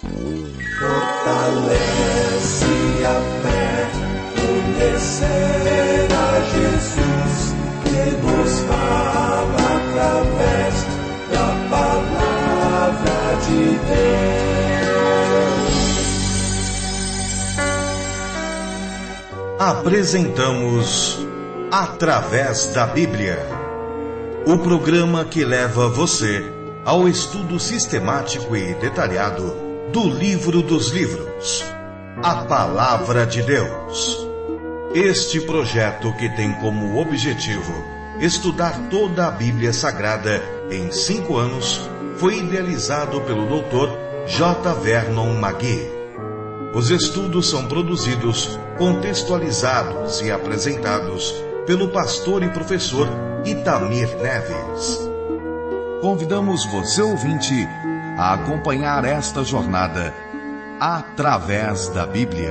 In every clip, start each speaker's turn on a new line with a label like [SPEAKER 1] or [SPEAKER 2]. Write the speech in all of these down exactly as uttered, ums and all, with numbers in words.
[SPEAKER 1] Fortalece a fé, conhecer a Jesus, que nos fala através da palavra de Deus.
[SPEAKER 2] Apresentamos Através da Bíblia, o programa que leva você ao estudo sistemático e detalhado do livro dos livros, a Palavra de Deus. Este projeto, que tem como objetivo estudar toda a Bíblia Sagrada em cinco anos, foi idealizado pelo doutor J. Vernon McGee. Os estudos são produzidos, contextualizados e apresentados pelo pastor e professor Itamir Neves.
[SPEAKER 3] Convidamos você, ouvinte, a acompanhar esta jornada através da Bíblia.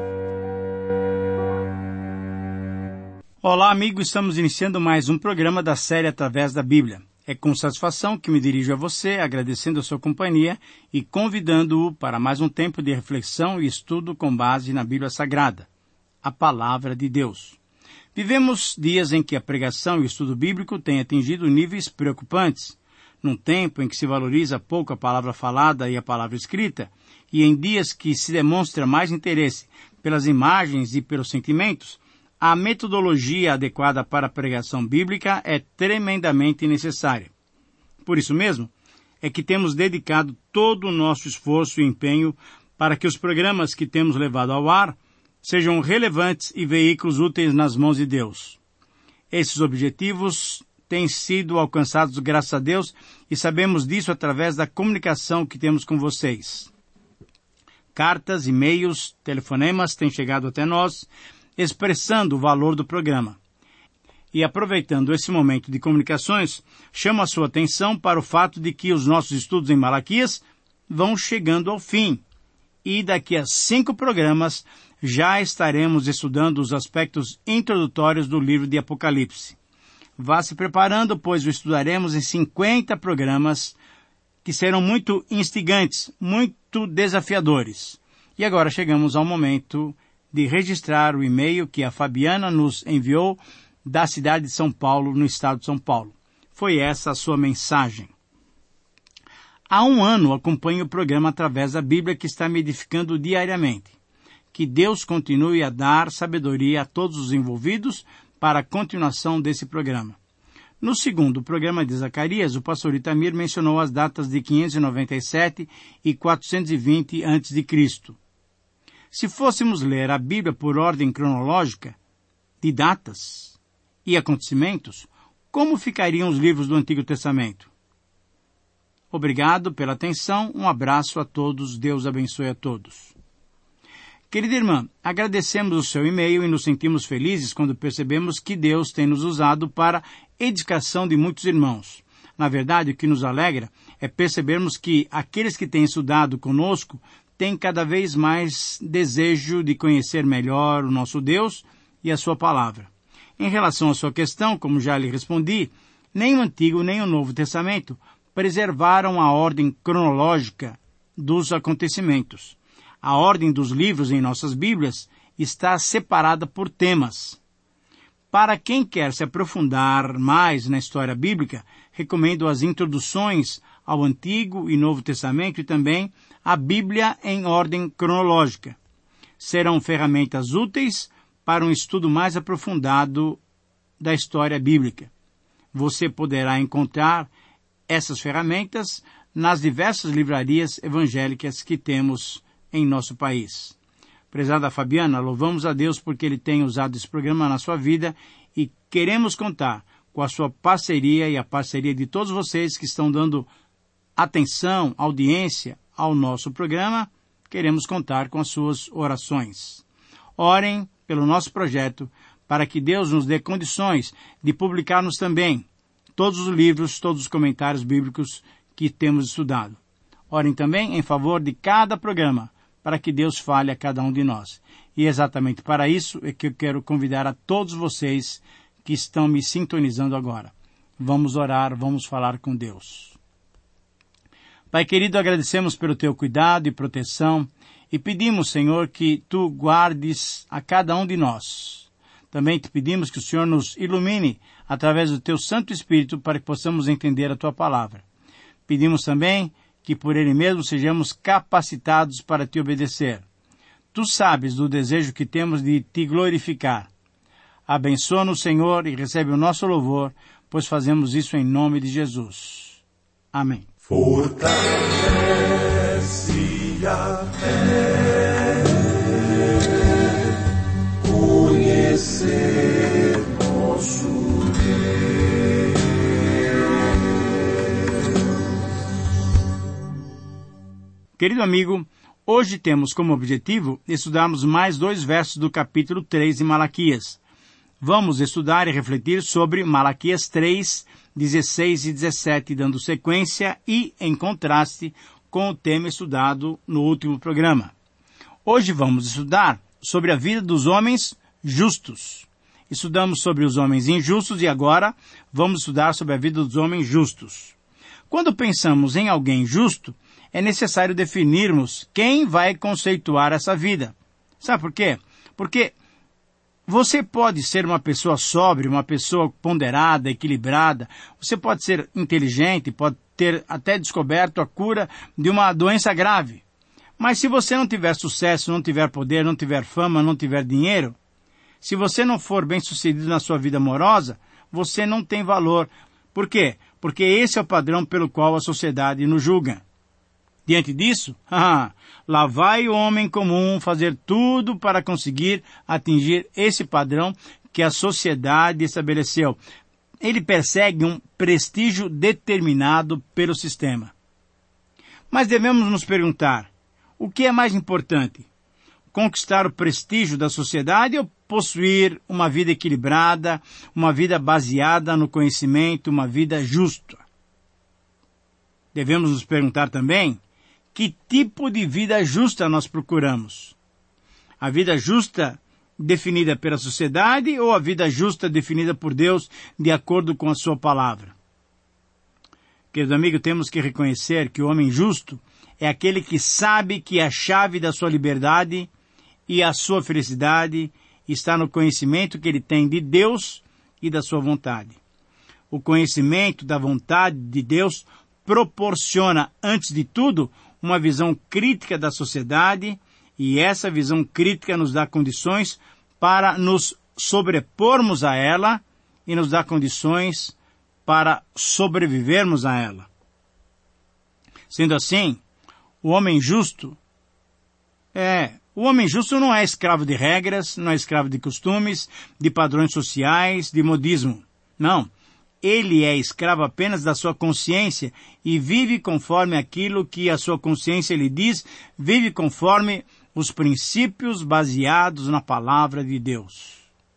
[SPEAKER 4] Olá, amigo, estamos iniciando mais um programa da série Através da Bíblia. É com satisfação que me dirijo a você, agradecendo a sua companhia e convidando-o para mais um tempo de reflexão e estudo com base na Bíblia Sagrada, a Palavra de Deus. Vivemos dias em que a pregação e o estudo bíblico têm atingido níveis preocupantes. Num tempo em que se valoriza pouco a palavra falada e a palavra escrita, e em dias que se demonstra mais interesse pelas imagens e pelos sentimentos, a metodologia adequada para a pregação bíblica é tremendamente necessária. Por isso mesmo, é que temos dedicado todo o nosso esforço e empenho para que os programas que temos levado ao ar sejam relevantes e veículos úteis nas mãos de Deus. Esses objetivos têm sido alcançados graças a Deus e sabemos disso através da comunicação que temos com vocês. Cartas, e-mails, telefonemas têm chegado até nós, expressando o valor do programa. E aproveitando esse momento de comunicações, chamo a sua atenção para o fato de que os nossos estudos em Malaquias vão chegando ao fim. E daqui a cinco programas já estaremos estudando os aspectos introdutórios do livro de Apocalipse. Vá se preparando, pois o estudaremos em cinquenta programas que serão muito instigantes, muito desafiadores. E agora chegamos ao momento de registrar o e-mail que a Fabiana nos enviou da cidade de São Paulo, no estado de São Paulo. Foi essa a sua mensagem. Há um ano acompanho o programa Através da Bíblia, que está me edificando diariamente. Que Deus continue a dar sabedoria a todos os envolvidos para a continuação desse programa. No segundo programa de Zacarias, o pastor Itamir mencionou as datas de quinhentos e noventa e sete e quatrocentos e vinte antes de Cristo. Se fôssemos ler a Bíblia por ordem cronológica de datas e acontecimentos, como ficariam os livros do Antigo Testamento? Obrigado pela atenção, um abraço a todos, Deus abençoe a todos. Querida irmã, agradecemos o seu e-mail e nos sentimos felizes quando percebemos que Deus tem nos usado para edificação de muitos irmãos. Na verdade, o que nos alegra é percebermos que aqueles que têm estudado conosco têm cada vez mais desejo de conhecer melhor o nosso Deus e a sua palavra. Em relação à sua questão, como já lhe respondi, nem o Antigo nem o Novo Testamento preservaram a ordem cronológica dos acontecimentos. A ordem dos livros em nossas Bíblias está separada por temas. Para quem quer se aprofundar mais na história bíblica, recomendo as introduções ao Antigo e Novo Testamento e também a Bíblia em ordem cronológica. Serão ferramentas úteis para um estudo mais aprofundado da história bíblica. Você poderá encontrar essas ferramentas nas diversas livrarias evangélicas que temos em nosso país. Prezada Fabiana, louvamos a Deus porque Ele tem usado esse programa na sua vida e queremos contar com a sua parceria e a parceria de todos vocês que estão dando atenção, audiência ao nosso programa. Queremos contar com as suas orações. Orem pelo nosso projeto para que Deus nos dê condições de publicarmos também todos os livros, todos os comentários bíblicos que temos estudado. Orem também em favor de cada programa, para que Deus fale a cada um de nós. E exatamente para isso é que eu quero convidar a todos vocês que estão me sintonizando agora. Vamos orar, vamos falar com Deus. Pai querido, agradecemos pelo teu cuidado e proteção e pedimos, Senhor, que tu guardes a cada um de nós. Também te pedimos que o Senhor nos ilumine através do teu Santo Espírito para que possamos entender a tua palavra. Pedimos também que por ele mesmo sejamos capacitados para te obedecer. Tu sabes do desejo que temos de te glorificar. Abençoa-nos, Senhor, e recebe o nosso louvor, pois fazemos isso em nome de Jesus. Amém.
[SPEAKER 1] Fortalece a fé, conhecer nosso Deus.
[SPEAKER 4] Querido amigo, hoje temos como objetivo estudarmos mais dois versos do capítulo três de Malaquias. Vamos estudar e refletir sobre Malaquias três, dezesseis e dezessete, dando sequência e em contraste com o tema estudado no último programa. Hoje vamos estudar sobre a vida dos homens justos. Estudamos sobre os homens injustos e agora vamos estudar sobre a vida dos homens justos. Quando pensamos em alguém justo, é necessário definirmos quem vai conceituar essa vida. Sabe por quê? Porque você pode ser uma pessoa sóbria, uma pessoa ponderada, equilibrada. Você pode ser inteligente, pode ter até descoberto a cura de uma doença grave. Mas se você não tiver sucesso, não tiver poder, não tiver fama, não tiver dinheiro, se você não for bem-sucedido na sua vida amorosa, você não tem valor. Por quê? Porque esse é o padrão pelo qual a sociedade nos julga. Diante disso, ah, lá vai o homem comum fazer tudo para conseguir atingir esse padrão que a sociedade estabeleceu. Ele persegue um prestígio determinado pelo sistema. Mas devemos nos perguntar, o que é mais importante? Conquistar o prestígio da sociedade ou possuir uma vida equilibrada, uma vida baseada no conhecimento, uma vida justa? Devemos nos perguntar também, que tipo de vida justa nós procuramos? A vida justa definida pela sociedade ou a vida justa definida por Deus de acordo com a sua palavra? Querido amigo, temos que reconhecer que o homem justo é aquele que sabe que a chave da sua liberdade e a sua felicidade está no conhecimento que ele tem de Deus e da sua vontade. O conhecimento da vontade de Deus proporciona, antes de tudo, uma visão crítica da sociedade, e essa visão crítica nos dá condições para nos sobrepormos a ela e nos dá condições para sobrevivermos a ela. Sendo assim, o homem justo é, o homem justo não é escravo de regras, não é escravo de costumes, de padrões sociais, de modismo. Não. Ele é escravo apenas da sua consciência e vive conforme aquilo que a sua consciência lhe diz, vive conforme os princípios baseados na palavra de Deus.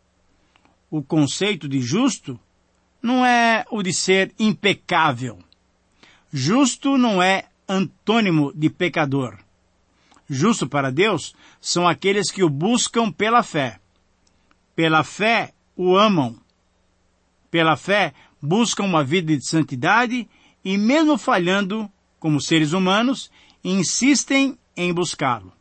[SPEAKER 4] O conceito de justo não é o de ser impecável. Justo não é antônimo de pecador. Justo para Deus são aqueles que o buscam pela fé. Pela fé o amam. Pela fé buscam uma vida de santidade e, mesmo falhando como seres humanos, insistem em buscá-lo.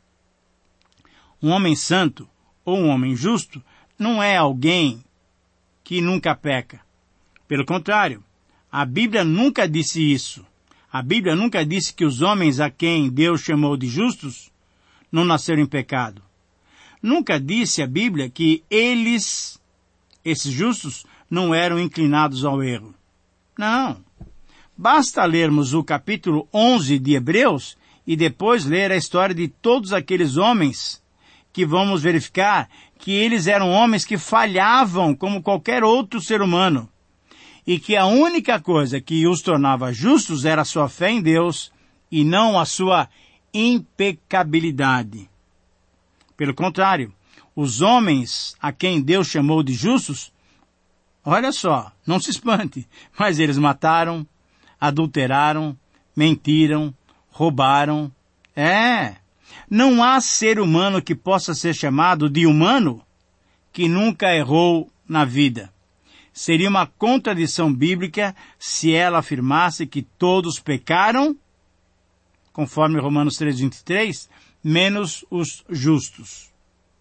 [SPEAKER 4] Um homem santo ou um homem justo não é alguém que nunca peca. Pelo contrário, a Bíblia nunca disse isso. A Bíblia nunca disse que os homens a quem Deus chamou de justos não nasceram em pecado. Nunca disse a Bíblia que eles, esses justos, não eram inclinados ao erro. Não. Basta lermos o capítulo onze de Hebreus e depois ler a história de todos aqueles homens que vamos verificar que eles eram homens que falhavam como qualquer outro ser humano e que a única coisa que os tornava justos era a sua fé em Deus e não a sua impecabilidade. Pelo contrário, os homens a quem Deus chamou de justos, olha só, não se espante, mas eles mataram, adulteraram, mentiram, roubaram. É, não há ser humano que possa ser chamado de humano que nunca errou na vida. Seria uma contradição bíblica se ela afirmasse que todos pecaram conforme Romanos três, vinte e três, menos os justos.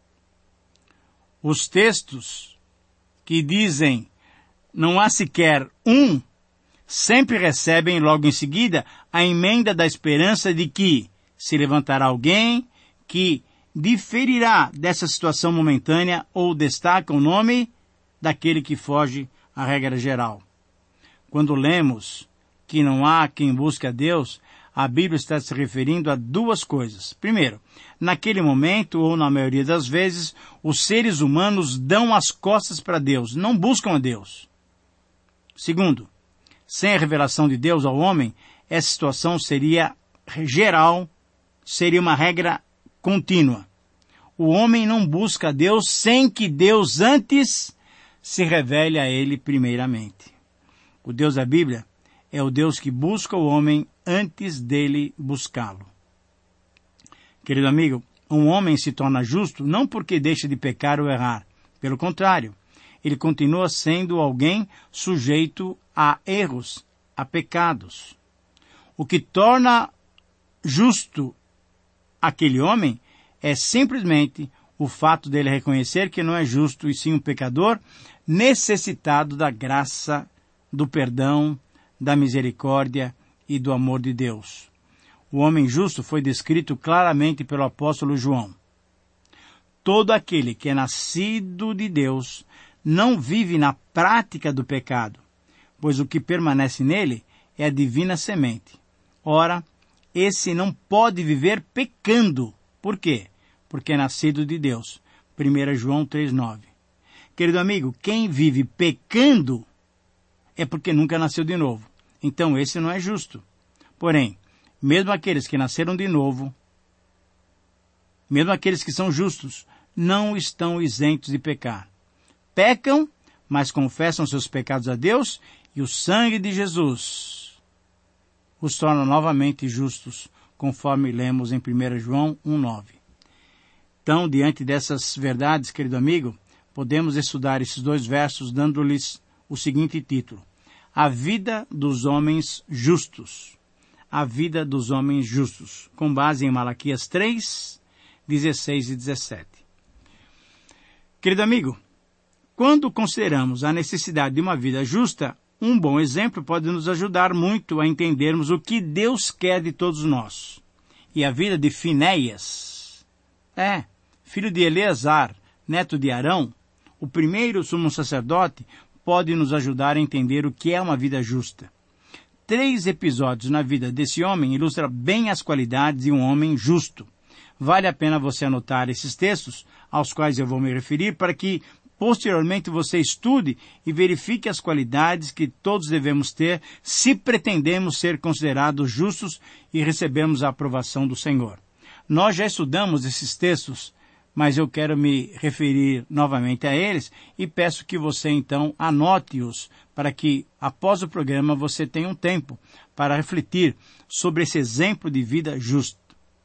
[SPEAKER 4] Os textos que dizem não há sequer um, sempre recebem logo em seguida a emenda da esperança de que se levantará alguém que diferirá dessa situação momentânea ou destaca o nome daquele que foge à regra geral. Quando lemos que não há quem busque a Deus, a Bíblia está se referindo a duas coisas. Primeiro, naquele momento, ou na maioria das vezes, os seres humanos dão as costas para Deus, não buscam a Deus. Segundo, sem a revelação de Deus ao homem, essa situação seria geral, seria uma regra contínua. O homem não busca a Deus sem que Deus antes se revele a ele primeiramente. O Deus da Bíblia é o Deus que busca o homem antes dele buscá-lo. Querido amigo, um homem se torna justo não porque deixa de pecar ou errar. Pelo contrário, ele continua sendo alguém sujeito a erros, a pecados. O que torna justo aquele homem é simplesmente o fato dele reconhecer que não é justo e sim um pecador necessitado da graça, do perdão, da misericórdia e do amor de Deus. O homem justo foi descrito claramente pelo apóstolo João. Todo aquele que é nascido de Deus não vive na prática do pecado, pois o que permanece nele é a divina semente. Ora, esse não pode viver pecando. Por quê? Porque é nascido de Deus. primeira João três, nove. Querido amigo, quem vive pecando é porque nunca nasceu de novo. Então esse não é justo. Porém, mesmo aqueles que nasceram de novo, mesmo aqueles que são justos, não estão isentos de pecar. Pecam, mas confessam seus pecados a Deus e o sangue de Jesus os torna novamente justos, conforme lemos em primeira João um, nove. Então, diante dessas verdades, querido amigo, podemos estudar esses dois versos dando-lhes o seguinte título: A vida dos homens justos. A vida dos homens justos, com base em Malaquias três, dezesseis e dezessete. Querido amigo, quando consideramos a necessidade de uma vida justa, um bom exemplo pode nos ajudar muito a entendermos o que Deus quer de todos nós. E a vida de Finéias, é, filho de Eleazar, neto de Arão, o primeiro sumo sacerdote, pode nos ajudar a entender o que é uma vida justa. Três episódios na vida desse homem ilustram bem as qualidades de um homem justo. Vale a pena você anotar esses textos, aos quais eu vou me referir, para que posteriormente você estude e verifique as qualidades que todos devemos ter se pretendemos ser considerados justos e recebermos a aprovação do Senhor. Nós já estudamos esses textos, mas eu quero me referir novamente a eles e peço que você então anote-os para que após o programa você tenha um tempo para refletir sobre esse exemplo de vida justa.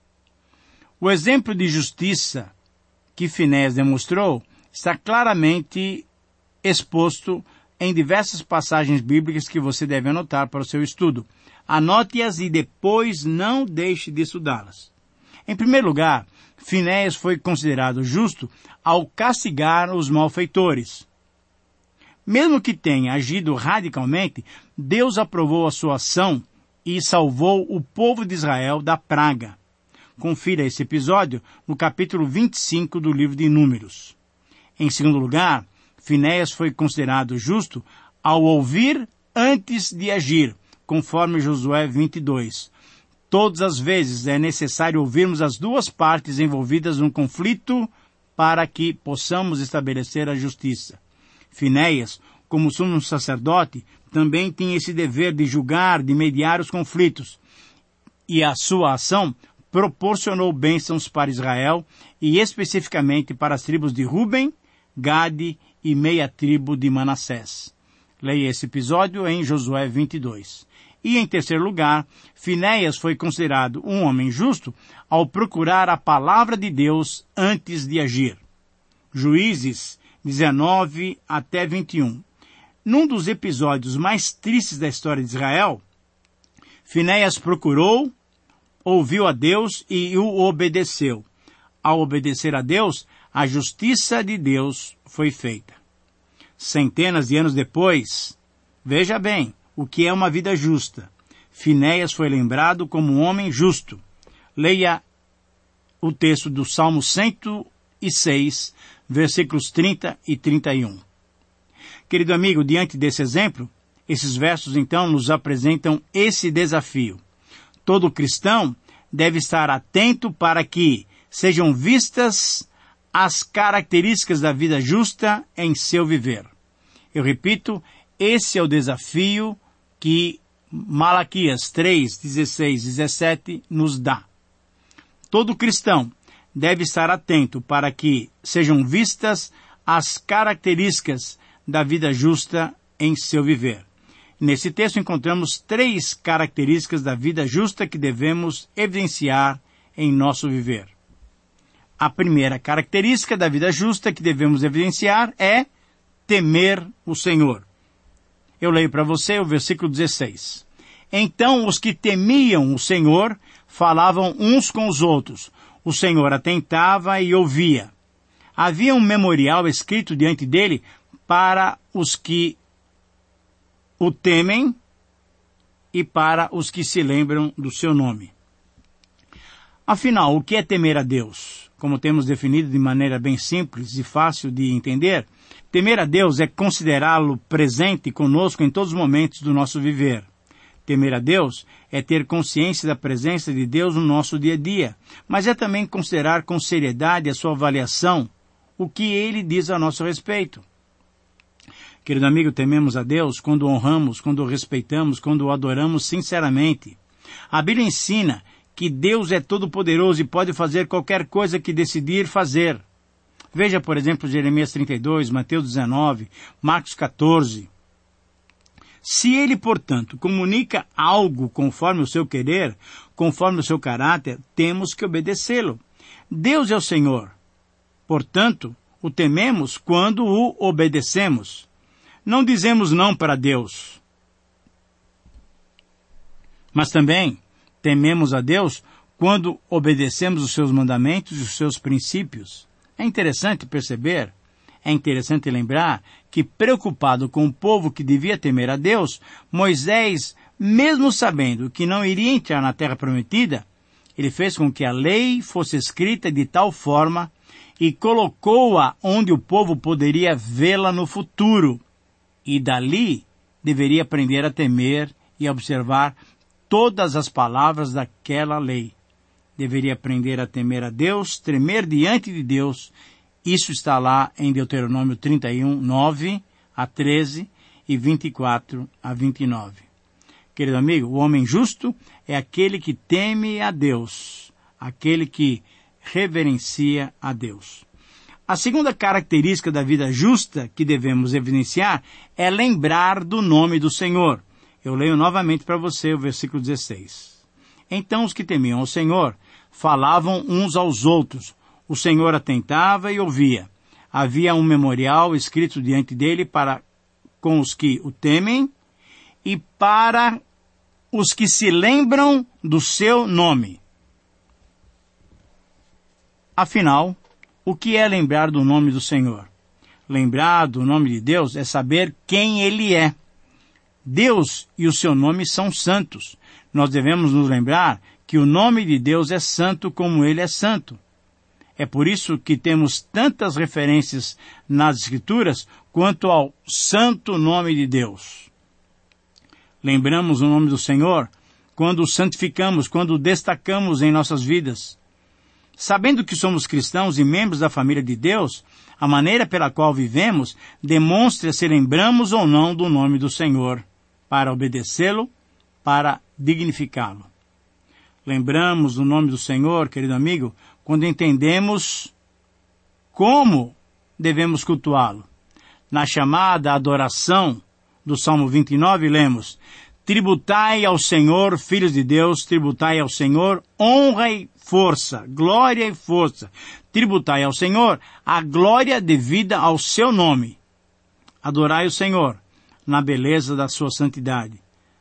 [SPEAKER 4] O exemplo de justiça que Finéias demonstrou está claramente exposto em diversas passagens bíblicas que você deve anotar para o seu estudo. Anote-as e depois não deixe de estudá-las. Em primeiro lugar, Finéias foi considerado justo ao castigar os malfeitores. Mesmo que tenha agido radicalmente, Deus aprovou a sua ação e salvou o povo de Israel da praga. Confira esse episódio no capítulo vinte e cinco do livro de Números. Em segundo lugar, Finéias foi considerado justo ao ouvir antes de agir, conforme Josué vinte e dois. Todas as vezes é necessário ouvirmos as duas partes envolvidas num conflito para que possamos estabelecer a justiça. Finéias, como sumo sacerdote, também tinha esse dever de julgar, de mediar os conflitos. E a sua ação proporcionou bênçãos para Israel e especificamente para as tribos de Ruben, Gade e meia tribo de Manassés. Leia esse episódio em Josué vinte e dois. E em terceiro lugar, Finéias foi considerado um homem justo ao procurar a palavra de Deus antes de agir. Juízes dezenove até vinte e um. Num dos episódios mais tristes da história de Israel, Finéias procurou ouviu a Deus e o obedeceu. Ao obedecer a Deus, a justiça de Deus foi feita. Centenas de anos depois, veja bem o que é uma vida justa. Finéias foi lembrado como um homem justo. Leia o texto do Salmo cento e seis, versículos trinta e trinta e um. Querido amigo, diante desse exemplo, esses versos então nos apresentam esse desafio. Todo cristão deve estar atento para que sejam vistas as características da vida justa em seu viver. Eu repito, esse é o desafio que Malaquias três, dezesseis, dezessete nos dá. Todo cristão deve estar atento para que sejam vistas as características da vida justa em seu viver. Nesse texto encontramos três características da vida justa que devemos evidenciar em nosso viver. A primeira característica da vida justa que devemos evidenciar é temer o Senhor. Eu leio para você o versículo dezesseis. Então os que temiam o Senhor falavam uns com os outros. O Senhor atentava e ouvia. Havia um memorial escrito diante dele para os que o temem e para os que se lembram do seu nome. Afinal, o que é temer a Deus? Como temos definido de maneira bem simples e fácil de entender, temer a Deus é considerá-lo presente conosco em todos os momentos do nosso viver. Temer a Deus é ter consciência da presença de Deus no nosso dia a dia, mas é também considerar com seriedade a sua avaliação, o que Ele diz a nosso respeito. Querido amigo, tememos a Deus quando o honramos, quando o respeitamos, quando o adoramos sinceramente. A Bíblia ensina que Deus é todo-poderoso e pode fazer qualquer coisa que decidir fazer. Veja, por exemplo, Jeremias trinta e dois, Mateus dezenove, Marcos quatorze. Se Ele, portanto, comunica algo conforme o seu querer, conforme o seu caráter, temos que obedecê-lo. Deus é o Senhor. Portanto, o tememos quando o obedecemos. Não dizemos não para Deus. Mas também tememos a Deus quando obedecemos os seus mandamentos e os seus princípios. É interessante perceber, é interessante lembrar que, preocupado com o povo que devia temer a Deus, Moisés, mesmo sabendo que não iria entrar na terra prometida, ele fez com que a lei fosse escrita de tal forma e colocou-a onde o povo poderia vê-la no futuro. E dali deveria aprender a temer e a observar todas as palavras daquela lei. Deveria aprender a temer a Deus, tremer diante de Deus. Isso está lá em Deuteronômio trinta e um, nove a treze e vinte e quatro a vinte e nove. Querido amigo, o homem justo é aquele que teme a Deus, aquele que reverencia a Deus. A segunda característica da vida justa que devemos evidenciar é lembrar do nome do Senhor. Eu leio novamente para você o versículo dezesseis. Então os que temiam ao Senhor falavam uns aos outros. O Senhor atentava e ouvia. Havia um memorial escrito diante dele para com os que o temem e para os que se lembram do seu nome. Afinal, o que é lembrar do nome do Senhor? Lembrar do nome de Deus é saber quem Ele é. Deus e o seu nome são santos. Nós devemos nos lembrar que o nome de Deus é santo como Ele é santo. É por isso que temos tantas referências nas Escrituras quanto ao santo nome de Deus. Lembramos o nome do Senhor quando o santificamos, quando o destacamos em nossas vidas. Sabendo que somos cristãos e membros da família de Deus, a maneira pela qual vivemos demonstra se lembramos ou não do nome do Senhor, para obedecê-lo, para dignificá-lo. Lembramos do nome do Senhor, querido amigo, quando entendemos como devemos cultuá-lo. Na chamada adoração do Salmo vinte e nove, lemos: tributai ao Senhor, filhos de Deus, tributai ao Senhor honra e força, glória e força. Tributai ao Senhor a glória devida ao seu nome. Adorai o Senhor na beleza da sua santidade.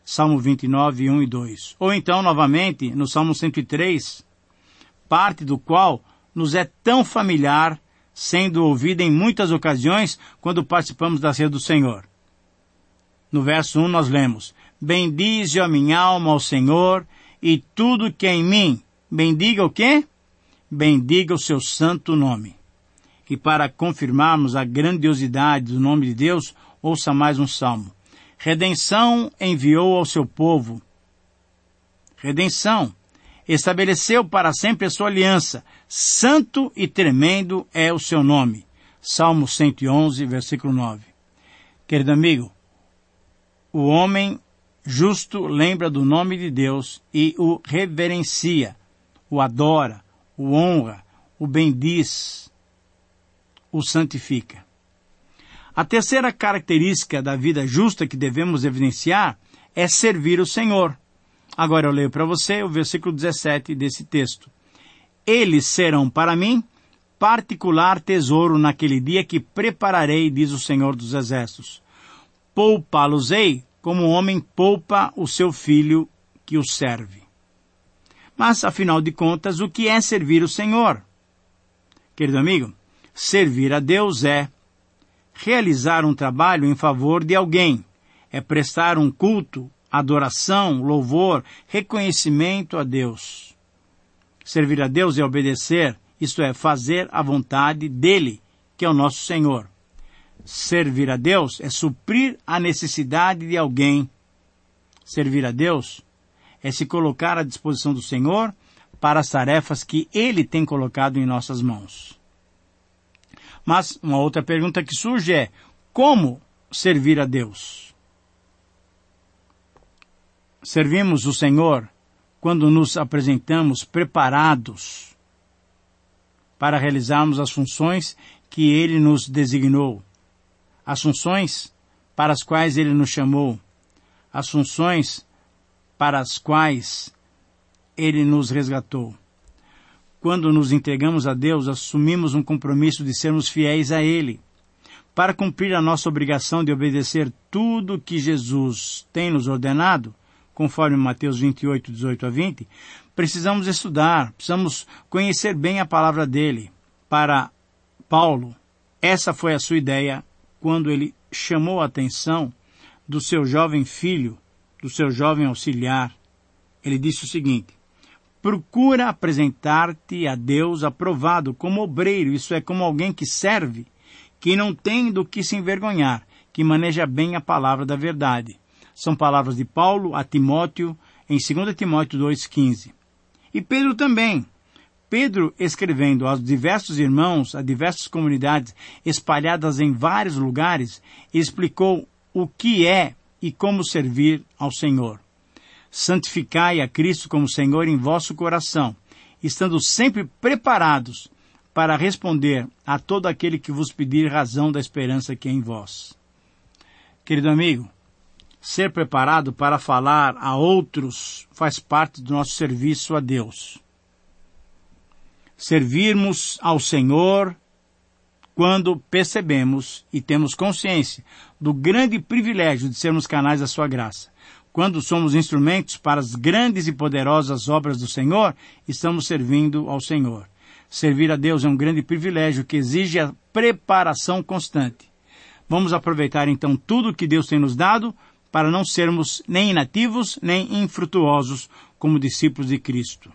[SPEAKER 4] Salmo vinte e nove, um e dois. Ou então, novamente, no Salmo cento e três, parte do qual nos é tão familiar, sendo ouvida em muitas ocasiões quando participamos da ceia do Senhor. No verso um nós lemos: bendize a minha alma ao Senhor, e tudo que é em mim, bendiga o quê? Bendiga o seu santo nome. E para confirmarmos a grandiosidade do nome de Deus, ouça mais um salmo. Redenção enviou ao seu povo. Redenção. Estabeleceu para sempre a sua aliança. Santo e tremendo é o seu nome. Salmo cento e onze, versículo nove. Querido amigo, o homem justo lembra do nome de Deus e o reverencia, o adora, o honra, o bendiz, o santifica. A terceira característica da vida justa que devemos evidenciar é servir o Senhor. Agora eu leio para você o versículo dezessete desse texto. Eles serão para mim particular tesouro naquele dia que prepararei, diz o Senhor dos Exércitos. Poupá-los-ei como o homem poupa o seu filho que o serve. Mas, afinal de contas, o que é servir o Senhor? Querido amigo, servir a Deus é realizar um trabalho em favor de alguém, é prestar um culto, adoração, louvor, reconhecimento a Deus. Servir a Deus é obedecer, isto é, fazer a vontade dele, que é o nosso Senhor. Servir a Deus é suprir a necessidade de alguém. Servir a Deus é se colocar à disposição do Senhor para as tarefas que Ele tem colocado em nossas mãos. Mas uma outra pergunta que surge é: como servir a Deus? Servimos o Senhor quando nos apresentamos preparados para realizarmos as funções que Ele nos designou, as funções para as quais Ele nos chamou, as funções para as quais Ele nos resgatou. Quando nos entregamos a Deus, assumimos um compromisso de sermos fiéis a Ele. Para cumprir a nossa obrigação de obedecer tudo que Jesus tem nos ordenado, conforme Mateus vinte e oito, dezoito a vinte, precisamos estudar, precisamos conhecer bem a palavra dele. Para Paulo, essa foi a sua ideia quando ele chamou a atenção do seu jovem filho, do seu jovem auxiliar. Ele disse o seguinte: procura apresentar-te a Deus aprovado como obreiro, isso é, como alguém que serve, que não tem do que se envergonhar, que maneja bem a palavra da verdade. São palavras de Paulo a Timóteo, em dois Timóteo dois, quinze. E Pedro também. Pedro, escrevendo aos diversos irmãos, a diversas comunidades espalhadas em vários lugares, explicou o que é e como servir ao Senhor. Santificai a Cristo como Senhor em vosso coração, estando sempre preparados para responder a todo aquele que vos pedir razão da esperança que é em vós. Querido amigo, ser preparado para falar a outros faz parte do nosso serviço a Deus. Servirmos ao Senhor quando percebemos e temos consciência do grande privilégio de sermos canais da sua graça. Quando somos instrumentos para as grandes e poderosas obras do Senhor, estamos servindo ao Senhor. Servir a Deus é um grande privilégio que exige a preparação constante. Vamos aproveitar então tudo que Deus tem nos dado para não sermos nem inativos, nem infrutuosos como discípulos de Cristo.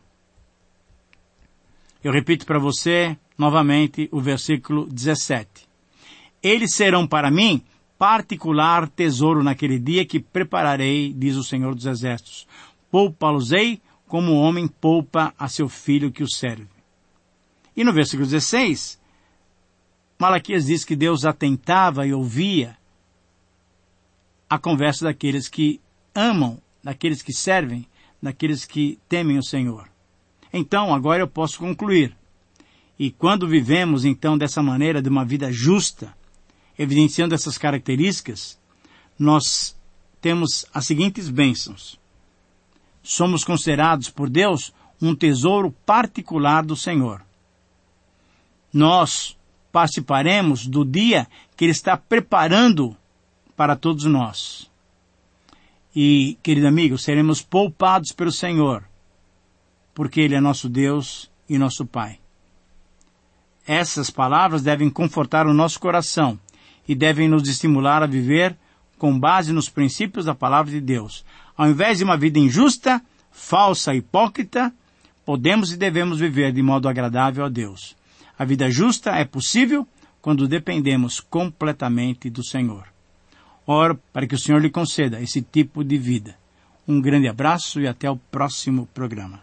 [SPEAKER 4] Eu repito para você, novamente, o versículo dezessete. Eles serão para mim particular tesouro naquele dia que prepararei, diz o Senhor dos Exércitos. Poupa-los-ei como o homem poupa a seu filho que o serve. E no versículo dezesseis, Malaquias diz que Deus atentava e ouvia a conversa daqueles que amam, daqueles que servem, daqueles que temem o Senhor. Então, agora eu posso concluir. E quando vivemos, então, dessa maneira, de uma vida justa, evidenciando essas características, nós temos as seguintes bênçãos. Somos considerados por Deus um tesouro particular do Senhor. Nós participaremos do dia que Ele está preparando para todos nós. E, querido amigo, seremos poupados pelo Senhor, porque Ele é nosso Deus e nosso Pai. Essas palavras devem confortar o nosso coração e devem nos estimular a viver com base nos princípios da palavra de Deus. Ao invés de uma vida injusta, falsa e hipócrita, podemos e devemos viver de modo agradável a Deus. A vida justa é possível quando dependemos completamente do Senhor. Oro para que o Senhor lhe conceda esse tipo de vida. Um grande abraço e até o próximo programa.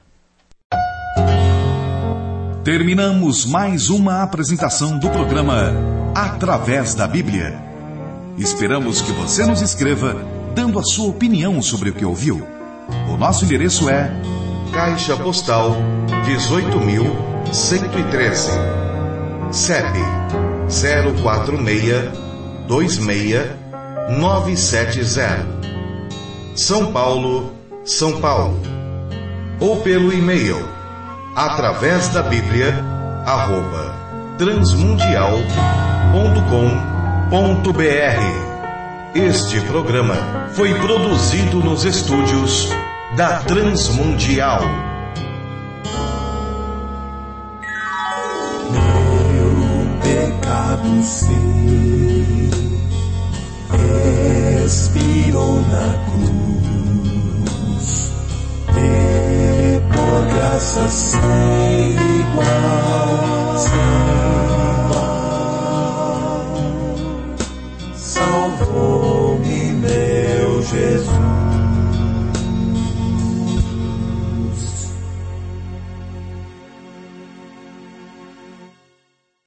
[SPEAKER 3] Terminamos mais uma apresentação do programa Através da Bíblia. Esperamos que você nos escreva dando a sua opinião sobre o que ouviu. O nosso endereço é
[SPEAKER 2] Caixa Postal dezoito mil cento e treze, C E P zero quatro seis dois seis nove sete zero, São Paulo, São Paulo. Ou pelo e-mail através da Bíblia arroba transmundial ponto com ponto br. Este programa foi produzido nos estúdios da Transmundial.
[SPEAKER 1] Meu pecado sim expirou na cruz, e por graça sem igual.